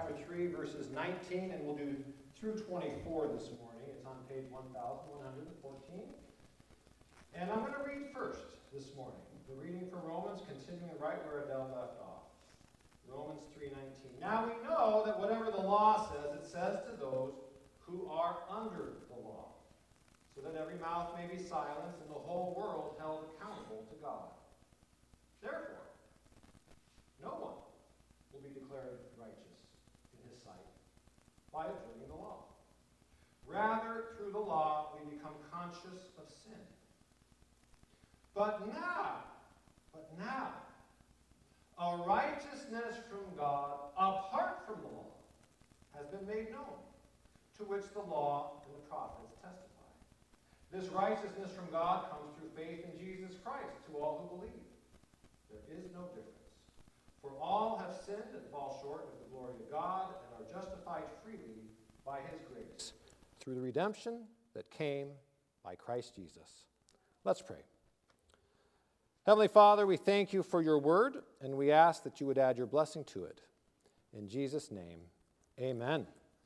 chapter 3, verses 19, and we'll do through 24 this morning. It's on page 1114. And I'm going to read first this morning. The reading from Romans, continuing right where Adele left off. Romans 3:19. Now we know that whatever the law says, it says to those who are under the law, so that every mouth may be silenced and the whole world held accountable to God. Therefore, no one will be declared righteous in his sight by observing the law. Rather, through the law, we become conscious of sin. But now, a righteousness from God, apart from the law, has been made known, to which the law and the prophets testify. This righteousness from God comes through faith in Jesus Christ to all who believe. There is no difference. For all have sinned and fall short of the glory of God and are justified freely by his grace, through the redemption that came by Christ Jesus. Let's pray. Heavenly Father, we thank you for your word, and we ask that you would add your blessing to it. In Jesus' name, amen.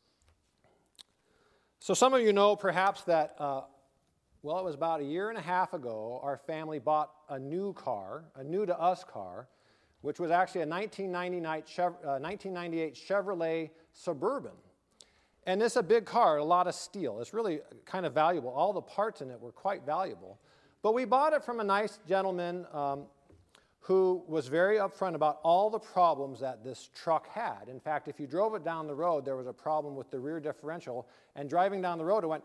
So some of you know perhaps that, it was about a year and a half ago, our family bought a new car, a new-to-us car, which was actually a 1998 Chevrolet Suburban. And it's a big car, a lot of steel. It's really kind of valuable. All the parts in it were quite valuable. But we bought it from a nice gentleman who was very upfront about all the problems that this truck had. In fact, if you drove it down the road, there was a problem with the rear differential, and driving down the road, it went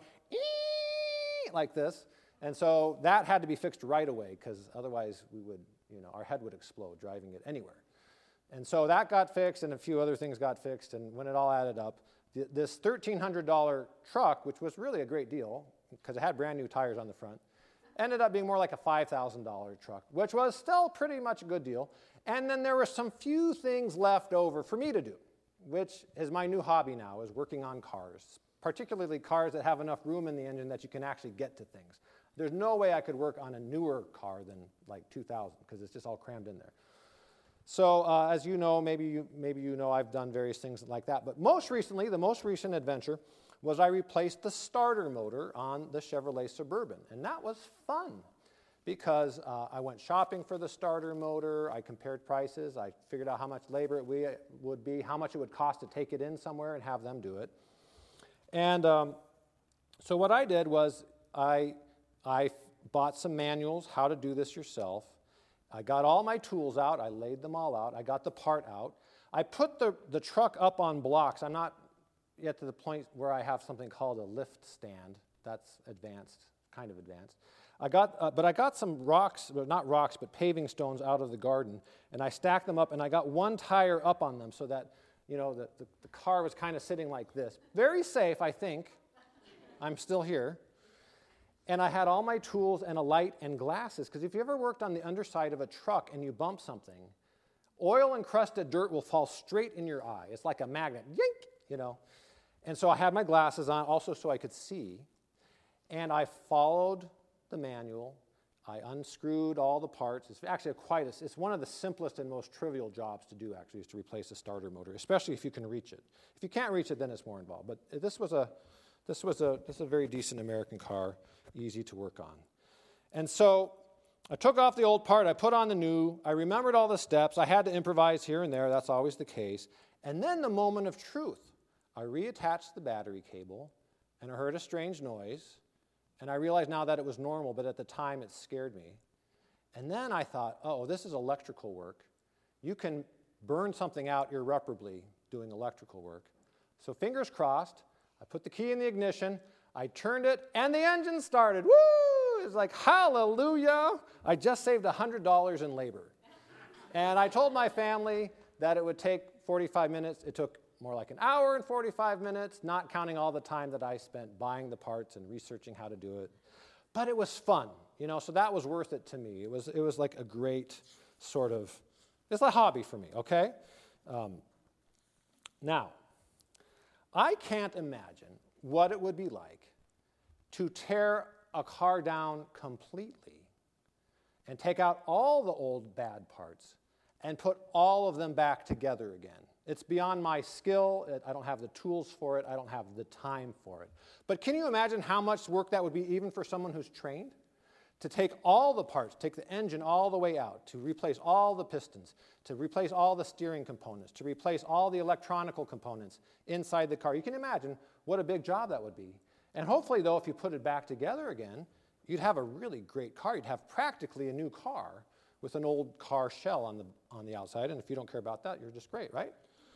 like this. And so that had to be fixed right away, because otherwise we would, our head would explode driving it anywhere. And so that got fixed, and a few other things got fixed, and when it all added up, this $1,300 truck, which was really a great deal, because it had brand new tires on the front, ended up being more like a $5,000 truck, which was still pretty much a good deal. And then there were some few things left over for me to do, which is my new hobby now, is working on cars, particularly cars that have enough room in the engine that you can actually get to things. There's no way I could work on a newer car than like 2000, because it's just all crammed in there. So as you know, maybe you know I've done various things like that. But most recently, the most recent adventure was I replaced the starter motor on the Chevrolet Suburban. And that was fun, because I went shopping for the starter motor, I compared prices, I figured out how much labor it would be, how much it would cost to take it in somewhere and have them do it. And so what I did was I bought some manuals, how to do this yourself. I got all my tools out, I laid them all out, I got the part out. I put the truck up on blocks. I'm not yet to the point where I have something called a lift stand. That's advanced, kind of advanced. I got some rocks, well, not rocks, but paving stones out of the garden, and I stacked them up, and I got one tire up on them so that, the car was kind of sitting like this. Very safe, I think. I'm still here. And I had all my tools and a light and glasses, because if you ever worked on the underside of a truck and you bump something, oil-encrusted dirt will fall straight in your eye. It's like a magnet, yank, And so I had my glasses on also so I could see, and I followed the manual. I unscrewed all the parts. It's actually it's one of the simplest and most trivial jobs to do, actually, is to replace a starter motor, especially if you can reach it. If you can't reach it, then it's more involved. But this was a very decent American car, easy to work on. And so I took off the old part, I put on the new, I remembered all the steps. I had to improvise here and there, that's always the case. And then the moment of truth. I reattached the battery cable, and I heard a strange noise, and I realized now that it was normal, but at the time it scared me. And then I thought, oh, this is electrical work. You can burn something out irreparably doing electrical work. So fingers crossed, I put the key in the ignition, I turned it, and the engine started. Woo! It was like, hallelujah! I just saved $100 in labor. And I told my family that it would take 45 minutes. It took more like an hour and 45 minutes, not counting all the time that I spent buying the parts and researching how to do it. But it was fun, so that was worth it to me. It was like a great sort of, it's a hobby for me, okay? Now, I can't imagine what it would be like to tear a car down completely and take out all the old bad parts and put all of them back together again. It's beyond my skill. I don't have the tools for it. I don't have the time for it. But can you imagine how much work that would be even for someone who's trained? To take all the parts, take the engine all the way out, to replace all the pistons, to replace all the steering components, to replace all the electronical components inside the car. You can imagine what a big job that would be. And hopefully, though, if you put it back together again, you'd have a really great car. You'd have practically a new car with an old car shell on the outside. And if you don't care about that, you're just great, right?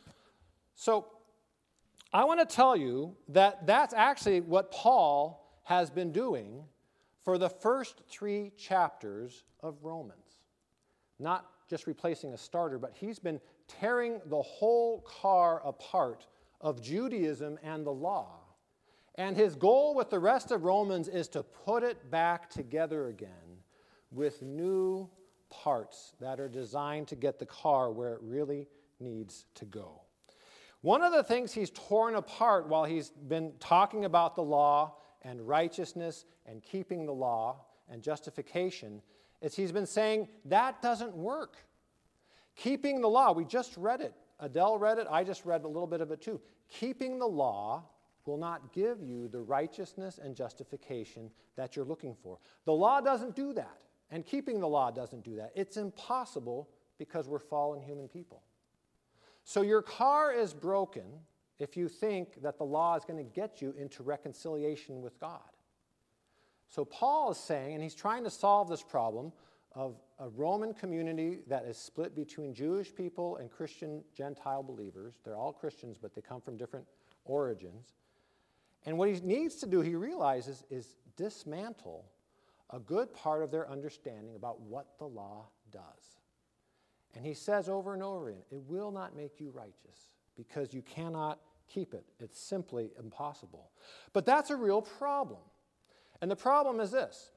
So I want to tell you that that's actually what Paul has been doing for the first 3 chapters of Romans. Not just replacing a starter, but he's been tearing the whole car apart of Judaism and the law. And his goal with the rest of Romans is to put it back together again with new parts that are designed to get the car where it really needs to go. One of the things he's torn apart while he's been talking about the law and righteousness and keeping the law and justification is he's been saying that doesn't work. Keeping the law, we just read it. Adele read it. I just read a little bit of it too. Keeping the law will not give you the righteousness and justification that you're looking for. The law doesn't do that, and keeping the law doesn't do that. It's impossible because we're fallen human people. So your car is broken if you think that the law is going to get you into reconciliation with God. So Paul is saying, and he's trying to solve this problem of a Roman community that is split between Jewish people and Christian Gentile believers. They're all Christians, but they come from different origins. And what he needs to do, he realizes, is dismantle a good part of their understanding about what the law does. And he says over and over again, it will not make you righteous because you cannot keep it. It's simply impossible. But that's a real problem. And the problem is this.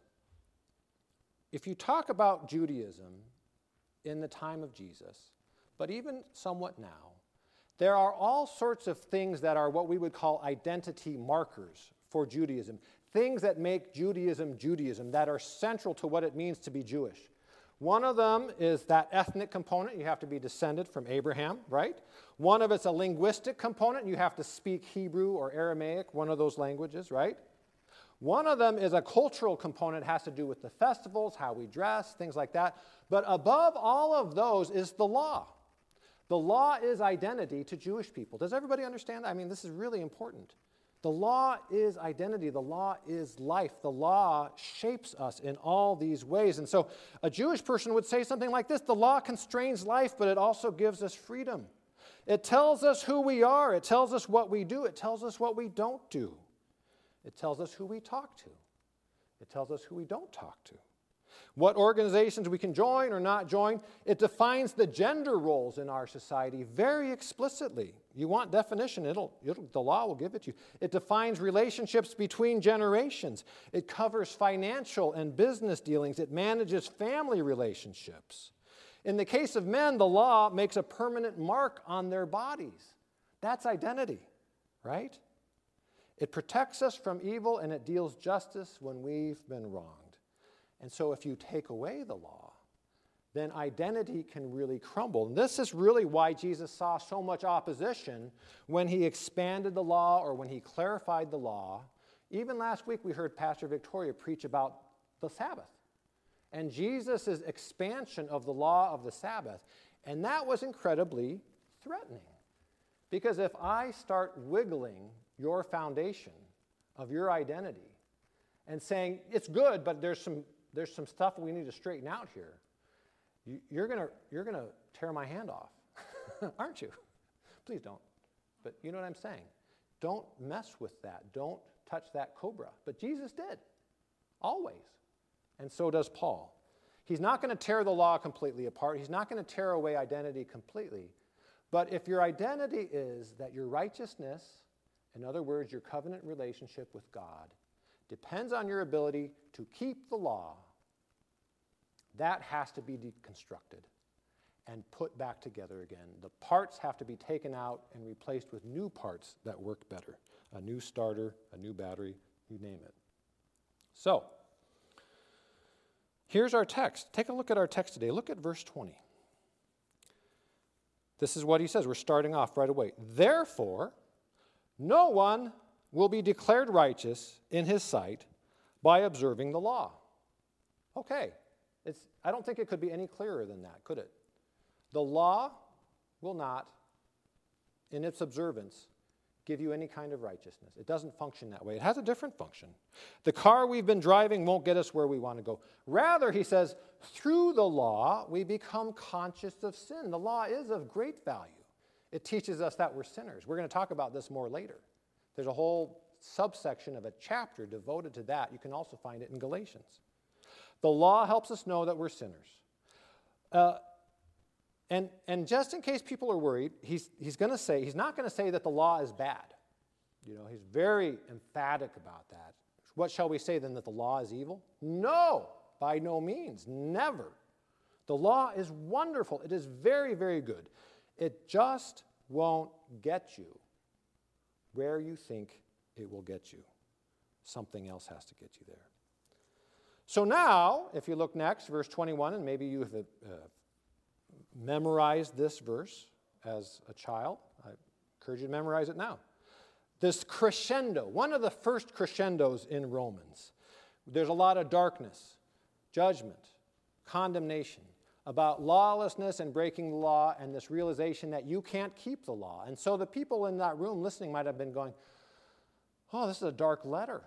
If you talk about Judaism in the time of Jesus, but even somewhat now, there are all sorts of things that are what we would call identity markers for Judaism. Things that make Judaism Judaism, that are central to what it means to be Jewish. One of them is that ethnic component. You have to be descended from Abraham, right? One of it's a linguistic component. You have to speak Hebrew or Aramaic, one of those languages, right? One of them is a cultural component. It has to do with the festivals, how we dress, things like that. But above all of those is the law. The law is identity to Jewish people. Does everybody understand that? I mean, this is really important. The law is identity. The law is life. The law shapes us in all these ways. And so a Jewish person would say something like this: the law constrains life, but it also gives us freedom. It tells us who we are. It tells us what we do. It tells us what we don't do. It tells us who we talk to. It tells us who we don't talk to. What organizations we can join or not join. It defines the gender roles in our society very explicitly. You want definition, the law will give it to you. It defines relationships between generations. It covers financial and business dealings. It manages family relationships. In the case of men, the law makes a permanent mark on their bodies. That's identity, right? It protects us from evil, and it deals justice when we've been wronged. And so if you take away the law, then identity can really crumble. And this is really why Jesus saw so much opposition when he expanded the law or when he clarified the law. Even last week we heard Pastor Victoria preach about the Sabbath and Jesus' expansion of the law of the Sabbath. And that was incredibly threatening. Because if I start wiggling your foundation of your identity and saying, it's good, but there's some stuff we need to straighten out here, you're gonna tear my hand off, aren't you? Please don't. But you know what I'm saying. Don't mess with that. Don't touch that cobra. But Jesus did, always. And so does Paul. He's not going to tear the law completely apart. He's not going to tear away identity completely. But if your identity is that your righteousness, in other words, your covenant relationship with God, depends on your ability to keep the law, that has to be deconstructed and put back together again. The parts have to be taken out and replaced with new parts that work better. A new starter, a new battery, you name it. So, here's our text. Take a look at our text today. Look at verse 20. This is what he says. We're starting off right away. Therefore, no one will be declared righteous in his sight by observing the law. Okay. I don't think it could be any clearer than that, could it? The law will not, in its observance, give you any kind of righteousness. It doesn't function that way. It has a different function. The car we've been driving won't get us where we want to go. Rather, he says, through the law, we become conscious of sin. The law is of great value. It teaches us that we're sinners. We're going to talk about this more later. There's a whole subsection of a chapter devoted to that. You can also find it in Galatians. The law helps us know that we're sinners. And just in case people are worried, he's not going to say that the law is bad. He's very emphatic about that. What shall we say then, that the law is evil? No, by no means, never. The law is wonderful. It is very, very good. It just won't get you where you think it will get you. Something else has to get you there. So now, if you look next, verse 21, and maybe you have memorized this verse as a child. I encourage you to memorize it now. This crescendo, one of the first crescendos in Romans. There's a lot of darkness, judgment, condemnation, about lawlessness and breaking the law, and this realization that you can't keep the law. And so the people in that room listening might have been going, oh, this is a dark letter.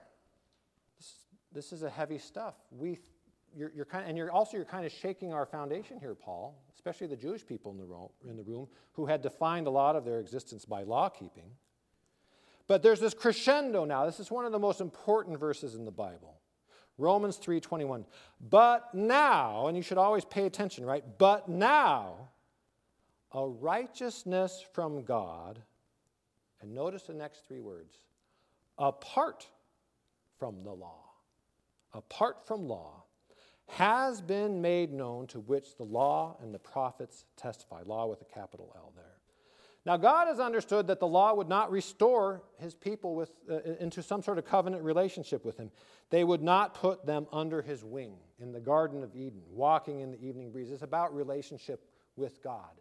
This is a heavy stuff. You're kind of shaking our foundation here, Paul, especially the Jewish people in the room who had defined a lot of their existence by law keeping. But there's this crescendo now. This is one of the most important verses in the Bible. Romans 3:21. But now, and you should always pay attention, right? But now, a righteousness from God, and notice the next three words, apart from the law. Apart from law, has been made known, to which the law and the prophets testify. Law with a capital L there. Now, God has understood that the law would not restore his people into some sort of covenant relationship with him. They would not put them under his wing in the Garden of Eden, walking in the evening breeze. It's about relationship with God.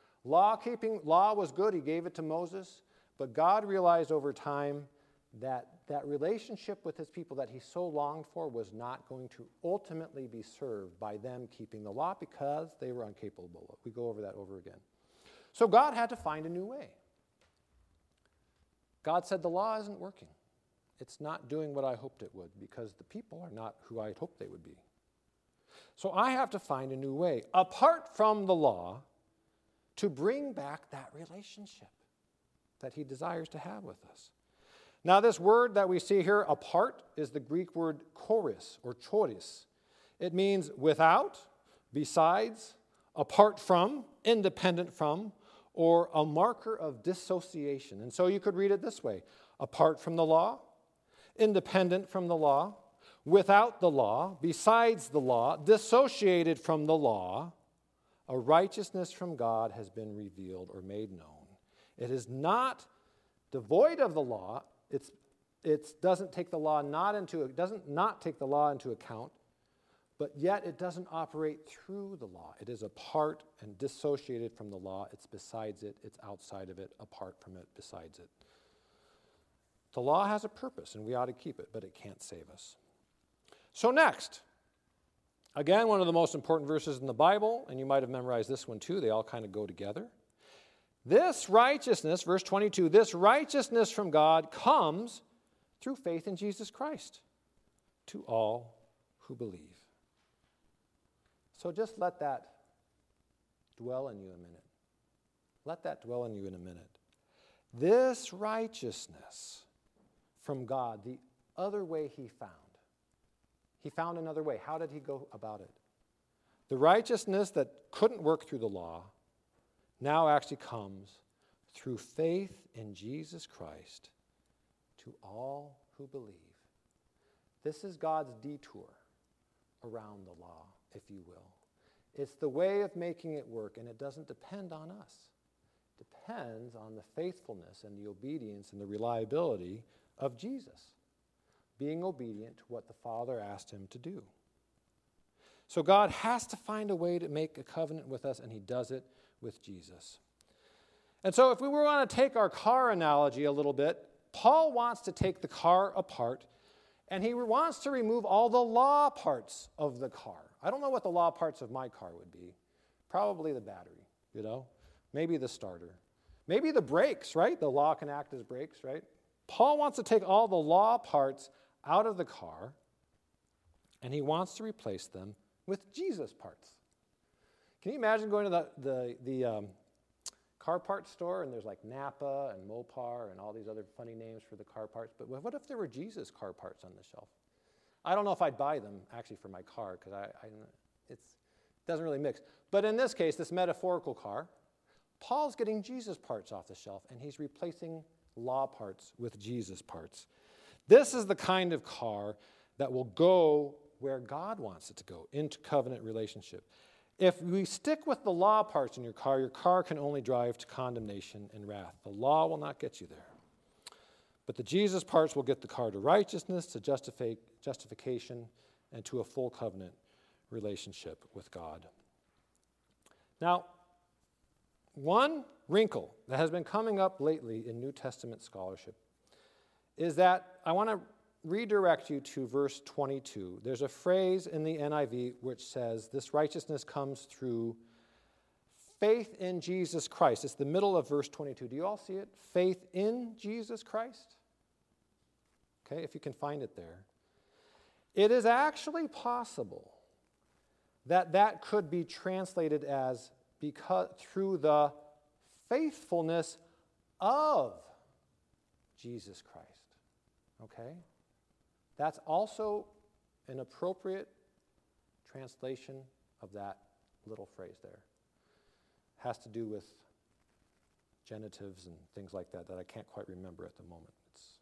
Law was good. He gave it to Moses. But God realized over time that relationship with his people that he so longed for was not going to ultimately be served by them keeping the law because they were incapable. We go over that over again. So God had to find a new way. God said the law isn't working. It's not doing what I hoped it would because the people are not who I had hoped they would be. So I have to find a new way, apart from the law, to bring back that relationship that he desires to have with us. Now, this word that we see here, apart, is the Greek word choris or choris. It means without, besides, apart from, independent from, or a marker of dissociation. And so you could read it this way: apart from the law, independent from the law, without the law, besides the law, dissociated from the law, a righteousness from God has been revealed or made known. It is not devoid of the law. It doesn't take the law not take the law into account, but yet it doesn't operate through the law. It is apart and dissociated from the law. It's besides it. It's outside of it, apart from it, besides it. The law has a purpose, and we ought to keep it, but it can't save us. So next, again, one of the most important verses in the Bible, and you might have memorized this one too. They all kind of go together. This righteousness, verse 22, this righteousness from God comes through faith in Jesus Christ to all who believe. So just let that dwell in you a minute. Let that dwell in you in a minute. This righteousness from God, the other way he found. He found another way. How did he go about it? The righteousness that couldn't work through the law now actually comes through faith in Jesus Christ to all who believe. This is God's detour around the law, if you will. It's the way of making it work, and it doesn't depend on us. It depends on the faithfulness and the obedience and the reliability of Jesus, being obedient to what the Father asked him to do. So God has to find a way to make a covenant with us, and he does it with Jesus. And so if we want to take our car analogy a little bit, Paul wants to take the car apart, and he wants to remove all the law parts of the car. I don't know what the law parts of my car would be. Probably the battery, maybe the starter. Maybe the brakes, right? The law can act as brakes, right? Paul wants to take all the law parts out of the car, and he wants to replace them with Jesus parts. Can you imagine going to the car parts store, and there's like Napa and Mopar and all these other funny names for the car parts, but what if there were Jesus car parts on the shelf? I don't know if I'd buy them actually for my car, because it doesn't really mix. But in this case, this metaphorical car, Paul's getting Jesus parts off the shelf, and he's replacing law parts with Jesus parts. This is the kind of car that will go where God wants it to go, into covenant relationship. If we stick with the law parts in your car can only drive to condemnation and wrath. The law will not get you there. But the Jesus parts will get the car to righteousness, to justification, and to a full covenant relationship with God. Now, one wrinkle that has been coming up lately in New Testament scholarship is that I want to redirect you to verse 22. There's a phrase in the NIV which says, this righteousness comes through faith in Jesus Christ. It's the middle of verse 22. Do you all see it? Faith in Jesus Christ? Okay, if you can find it there. It is actually possible that could be translated as through the faithfulness of Jesus Christ. Okay? That's also an appropriate translation of that little phrase there. It has to do with genitives and things like that I can't quite remember at the moment.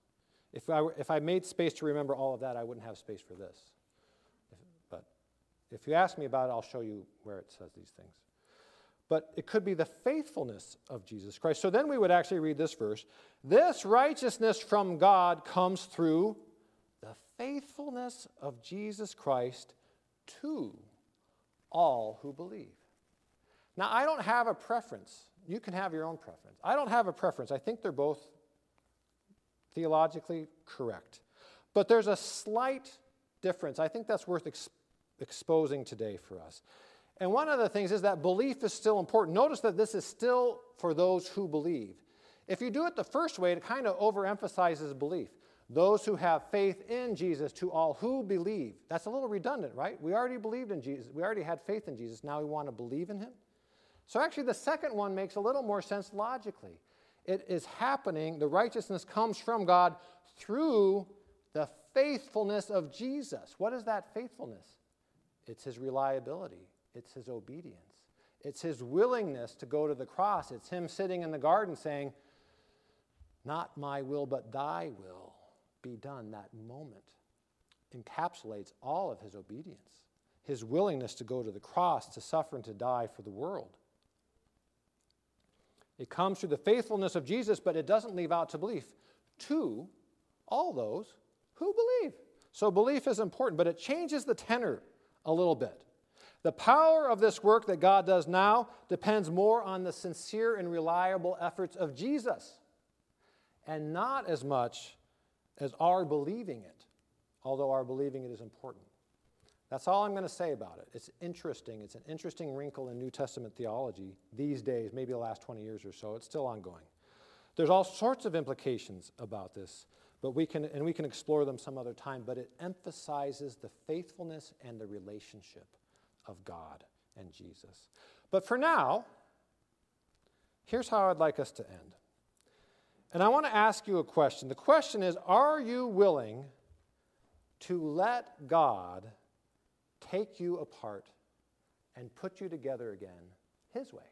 If I made space to remember all of that, I wouldn't have space for this. But if you ask me about it, I'll show you where it says these things. But it could be the faithfulness of Jesus Christ. So then we would actually read this verse. This righteousness from God comes through the faithfulness of Jesus Christ to all who believe. Now, I don't have a preference. You can have your own preference. I don't have a preference. I think they're both theologically correct. But there's a slight difference. I think that's worth exposing today for us. And one of the things is that belief is still important. Notice that this is still for those who believe. If you do it the first way, it kind of overemphasizes belief. Those who have faith in Jesus, to all who believe. That's a little redundant, right? We already believed in Jesus. We already had faith in Jesus. Now we want to believe in him. So actually the second one makes a little more sense logically. It is happening. The righteousness comes from God through the faithfulness of Jesus. What is that faithfulness? It's his reliability. It's his obedience. It's his willingness to go to the cross. It's him sitting in the garden saying, not my will, but thy will be done. That moment encapsulates all of his obedience, his willingness to go to the cross, to suffer and to die for the world. It comes through the faithfulness of Jesus, but it doesn't leave out to belief. To all those who believe. So belief is important, but it changes the tenor a little bit. The power of this work that God does now depends more on the sincere and reliable efforts of Jesus, and not as much as our believing it, although our believing it is important. That's all I'm going to say about it. It's interesting. It's an interesting wrinkle in New Testament theology these days, maybe the last 20 years or so. It's still ongoing. There's all sorts of implications about this, but we can explore them some other time, but it emphasizes the faithfulness and the relationship of God and Jesus. But for now, here's how I'd like us to end. And I want to ask you a question. The question is, are you willing to let God take you apart and put you together again his way?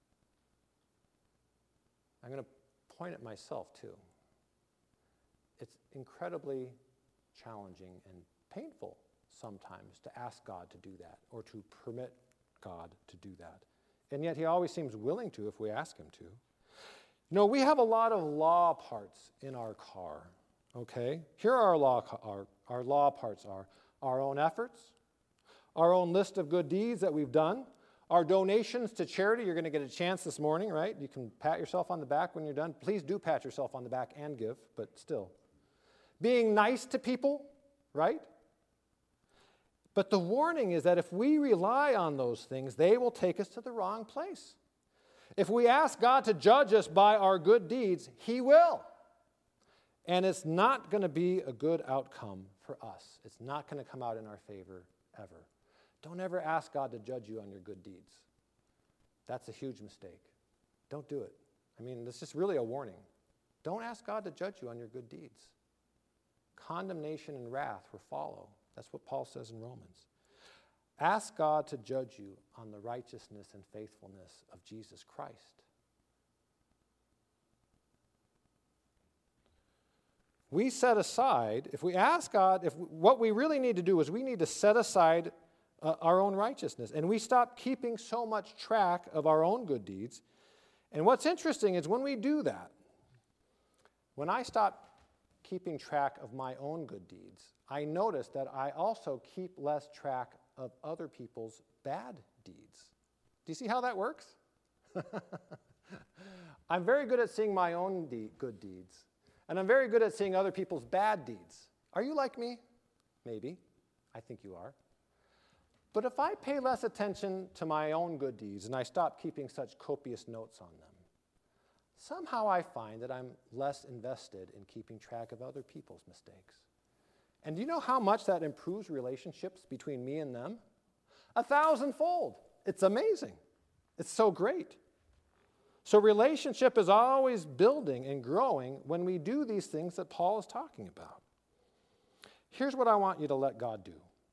I'm going to point at myself too. It's incredibly challenging and painful sometimes to ask God to do that or to permit God to do that. And yet he always seems willing to if we ask him to. You know, we have a lot of law parts in our car, okay? Here are our law parts are our own efforts, our own list of good deeds that we've done, Our donations to charity, you're going to get a chance this morning, right? You can pat yourself on the back when you're done. Please do pat yourself on the back and give, but still. Being nice to people, right? But the warning is that if we rely on those things, they will take us to the wrong place. If we ask God to judge us by our good deeds, He will. And it's not going to be a good outcome for us. It's not going to come out in our favor ever. Don't ever ask God to judge you on your good deeds. That's a huge mistake. Don't do it. I mean, this is really a warning. Don't ask God to judge you on your good deeds. Condemnation and wrath will follow. That's what Paul says in Romans. Ask God to judge you on the righteousness and faithfulness of Jesus Christ. We set aside, if we ask God, what we really need to do is we need to set aside our own righteousness. And we stop keeping so much track of our own good deeds. And what's interesting is when we do that, when I stop keeping track of my own good deeds, I notice that I also keep less track of other people's bad deeds. Do you see how that works? I'm very good at seeing my own good deeds, and I'm very good at seeing other people's bad deeds. Are you like me? Maybe. I think you are. But if I pay less attention to my own good deeds and I stop keeping such copious notes on them, somehow I find that I'm less invested in keeping track of other people's mistakes. And do you know how much that improves relationships between me and them? 1,000-fold. It's amazing. It's so great. So relationship is always building and growing when we do these things that Paul is talking about. Here's what I want you to let God do.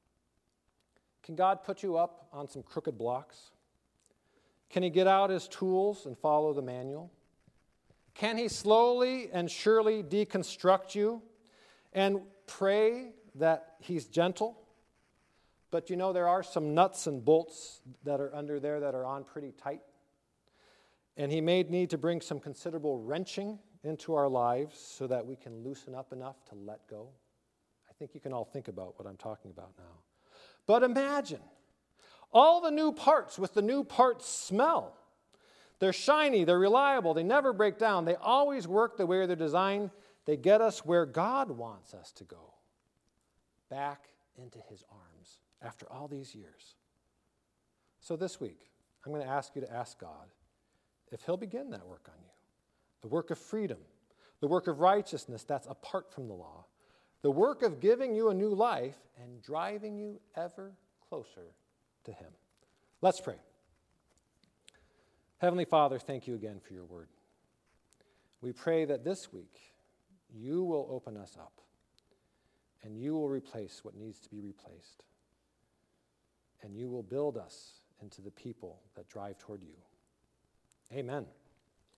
Can God put you up on some crooked blocks? Can He get out His tools and follow the manual? Can He slowly and surely deconstruct you and pray that He's gentle? But you know, there are some nuts and bolts that are under there that are on pretty tight. And He may need to bring some considerable wrenching into our lives so that we can loosen up enough to let go. I think you can all think about what I'm talking about now. But imagine all the new parts with the new parts smell. They're shiny, they're reliable, they never break down, they always work the way they're designed. They get us where God wants us to go, back into His arms after all these years. So this week, I'm going to ask you to ask God if He'll begin that work on you, the work of freedom, the work of righteousness that's apart from the law, the work of giving you a new life and driving you ever closer to Him. Let's pray. Heavenly Father, thank you again for your word. We pray that this week you will open us up and you will replace what needs to be replaced. And you will build us into the people that drive toward you. Amen.